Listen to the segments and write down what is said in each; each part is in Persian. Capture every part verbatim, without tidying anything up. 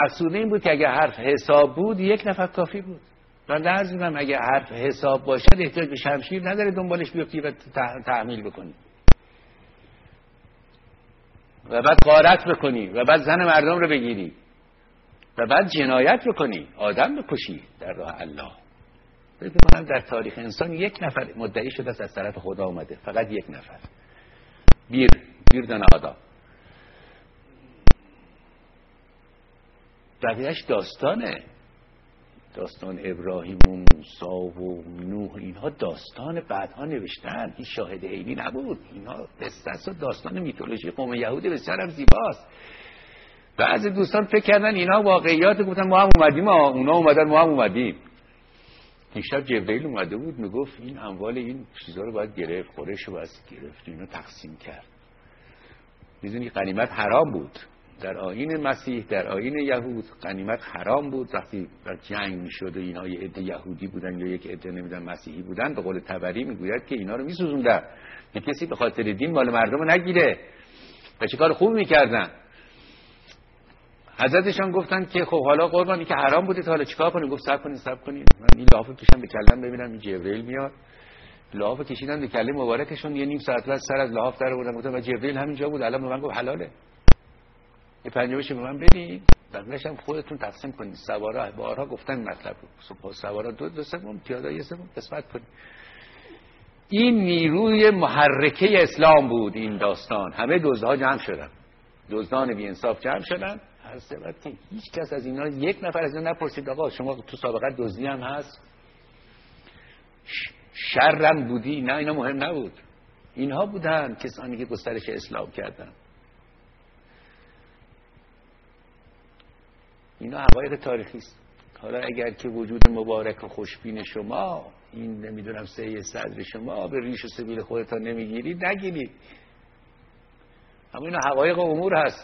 مقصود این بود که اگه حرف حساب بود یک نفر کافی بود. من درز می‌کنم اگه حرف حساب باشد احتیاج به شمشیر نداره دنبالش بیفتی و تحمیل بکنی و بعد غارت بکنی و بعد زن مردم رو بگیری و بعد جنایت بکنی، آدم بکشی در راه الله. فکر می‌کنم در تاریخ انسان یک نفر مدعی شده است از طرف خدا اومده، فقط یک نفر، بیر بیر دن آدم. بقیه‌اش داستانه، داستان ابراهیم و موسی و نوح، اینها داستان بعدها نوشتن، این شاهد عینی نبود، اینها قصه و داستان میتولوژی قوم یهود بسیار هم زیباست. بعضی دوستان فکر کردن اینا واقعیات، گفتن ما هم اومدیم، اونا اومدن ما هم اومدیم. این شب جبرئیل اومده بود میگفت این اموال این چیزا رو باید گرفت، قریش رو باید گرفت، اینو تقسیم کرد. میدونی غنیمت حرام بود در آیین مسیح، در آیین یهود غنیمت حرام بود. وقتی بر جنگ میشد و اینا یه عده یهودی بودن یا یک عده نمیدونم مسیحی بودن، به قول طبری میگوید که اینا رو میسوزوندن که کسی به خاطر دین مال مردم رو نگیره و چه کار خوب میکردن. حضرتشان گفتن که خب حالا قربانی که حرام بوده تا حالا چیکار کنیم؟ گفت صبر کنین صبر کنین، من این لافو کشم به کلم ببینم این جبرئیل میاد. لحاف کشیدن به کله مبارکشون، یه نیم ساعت بعد سر از لحاف در آوردن، گفتم و جبرئیل همینجا بود، الان به من گفت حلاله، یه پنجمش به من بدین، بقیه‌اش هم خودتون تقسیم کنید. سوارا بارها گفتن مطلب رو، صبح سوارا دو دو سوم، پیاده یه سوم قسمت کنید. این نیروی محرکه اسلام بود. این داستان همه دزدها جمع شدن، دزدان بی انصاف جمع شدن. هر سبب که هیچ کس از اینا، یک نفر از اینا نپرسید آقا شما تو سابقه دزدی هم هست، شرم بودی؟ نه، اینا مهم نبود. اینها بودن کسانی که گسترش اسلام کردن. اینا حقایق تاریخی است. حالا اگر که وجود مبارک و خوشبین شما، این نمیدونم سعی صدر شما به ریش و سبیل خودتان نمیگیرید، نگیرید. اما اینا حقایق امور هست.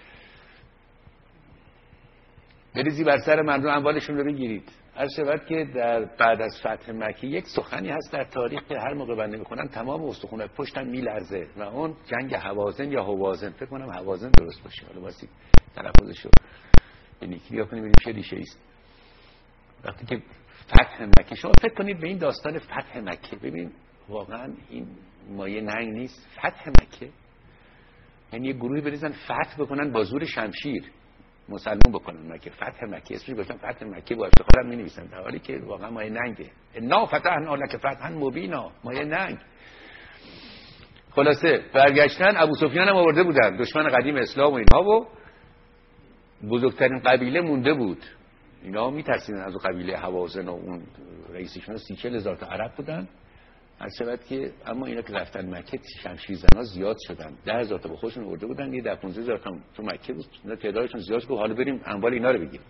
بریزی بر سر مردم اموالشون رو بگیرید. هر شود که در بعد از فتح مکه یک سخنی هست در تاریخ که هر موقع بنده میخونم تمام استخونات پشتم میلرزه و اون جنگ هوازن یا هوازن، فکر کنم هوازن درست باشه، حالا واسه تلفظشو به نیکی بیا کنیم ببینیم چه ریشه است. وقتی که فتح مکه، شما فکر کنید به این داستان فتح مکه، ببین واقعا این مایه ننگ نیست. فتح مکه یعنی یه گروهی بریزن فتح بکنن با زور شمشیر، مسلمان بکنن مکه. فتح مکه اسمش گفتم فتح مکه، با افتخارم می‌نویسن، در حالی که واقعا مایه ننگه. انا فتحنا لک فتحا مبینا، مایه ننگ. خلاصه برگشتن ابو سفیان هم آورده بودن، دشمن قدیم اسلام و اینها، و بزرگترین قبیله مونده بود. اینا میترسیدن از قبیله هوازن و اون رئیسشون سی چهل هزار تا عرب بودن. هر شود که اما اینا که رفتن مکه شمشیر زنا زیاد شدن، ده هزار تا با خودشون آورده بودن، یه ده پانزده هزار تا تو مکه بود، اینا تعدادشون زیاد شد. حالا بریم اموال اینا رو بگیریم.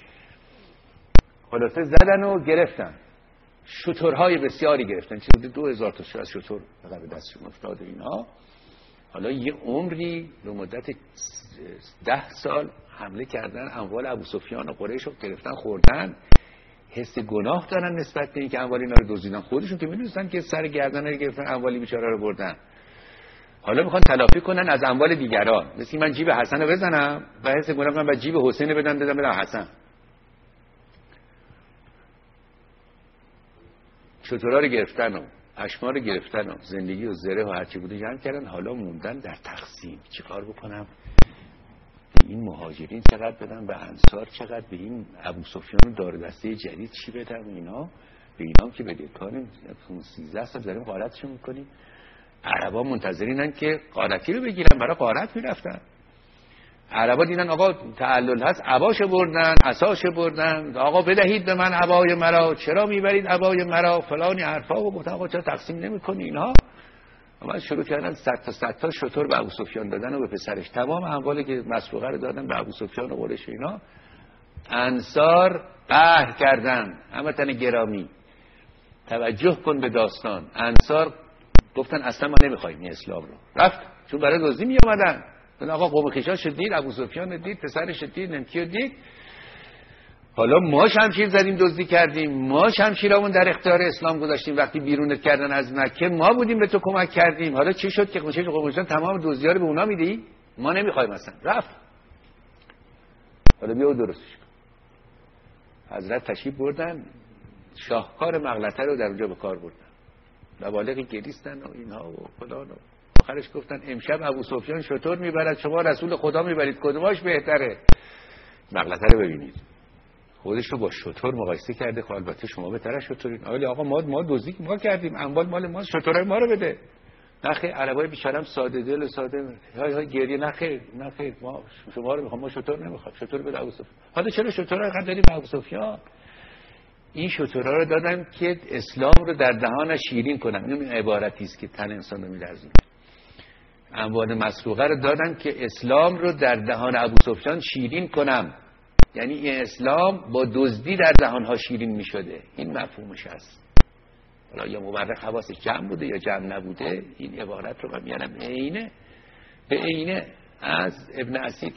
خلاصه زدن و گرفتن، شترهای بسیاری گرفتن، چیزی دو هزار تا از شتر فقط به دستشون افتاد اینا. حالا یه عمری به مدت ده سال حمله کردن، اموال ابو سفیان و قریش رو گرفتن خوردن. حس گناه دارن نسبت به اینکه اموال اینا رو دزدیدن، خودشون که میدونستن که سر گردن رو گرفتن، اموالی بیچاره رو بردن. حالا میخوان تلافی کنن از اموال دیگران، مثل من جیب حسن رو بزنم و حس گناه کنم و جیب حسین بدن بدم بدم حسن. شترها رو گرفتن و پشما رو گرفتن و زندگی و زره و هرچی بوده جمع کردن. حالا موندن در تقسیم، چیکار بکنم؟ به این مهاجرین چقدر بدم، به انصار چقدر، به این ابو سفیان دار دسته جدید چی بدم؟ اینا به اینا که بده کاریم سیزده سال داریم غارتشون میکنیم. عربا منتظرینن که غارتی رو بگیرن، برای غارت میرفتن. عربا دیدن آقا تعلل هست، عباش بردن، عصاش بردن، آقا بدهید به من عبای مرا، چرا میبرید عبای مرا، فلانی حرفا، و گفتن آقا چرا تقسیم نمیکنی اینها؟ اما شروع کردن صد تا صد تا شتر به ابو سفیان دادن و به پسرش. تمام اموالی که مسروقه رو دادن به ابو سفیان و قریش اینا. انصار قهر کردن. هموطن گرامی توجه کن به داستان. انصار گفتن اصلا ما نمیخوایم این اسلام رو. رفت چون برای دزدی می اومدن. آقا قوم خویشاش دید، ابو سفیان دید، پسرش دید، نمکیو دید. حالا ما شمشیر زدیم دزدی کردیم، ما شمشیرامون در اختیار اسلام گذاشتیم، وقتی بیرونت کردن از مکه ما بودیم به تو کمک کردیم. حالا چی شد که قوم خویشان تمام دزدی‌ها رو به اونا میدی؟ ما نمیخوایم اصلا. رفت حالا بیا درستش کن. حضرت تشریف بردن، شاهکار مغلطه رو در اونجا به کار بردن، مبالغی گریستن و اینها و فلان و آخرش گفتن امشب ابو سفیان شطور میبرد، شما رسول خدا میبرید، کدوماش بهتره؟ مغلطه رو ببینید، خودش رو با شطور مقایسه کرده. خب البته شما بهتره شطورین. آقا آقا ما ما دزدی ما کردیم، اموال مال ما، شطورای ما رو بده. نخیر، عربای بیچاره‌ام ساده دل و ساده های های گریه، نخیر نخیر ما شما رو میخوام، ما شطور نمیخوام، شطور بده ابو سفیان. حالا چرا شطور رو دادیم به ابو سفیان؟ این شطورها رو دادن که اسلام رو در دهانش شیرین کنن. این عبارتی است که تن انسان رو می‌لرزونه. اموال مسروقه رو دادن که اسلام رو در دهان ابو سفیان شیرین کنم، یعنی این اسلام با دزدی در دهانها شیرین می‌شده. این مفهومش است. حالا یا مورخ حواسش جمع بوده یا جمع نبوده، این عبارت رو من میارم عینه به عینه از ابن اسیر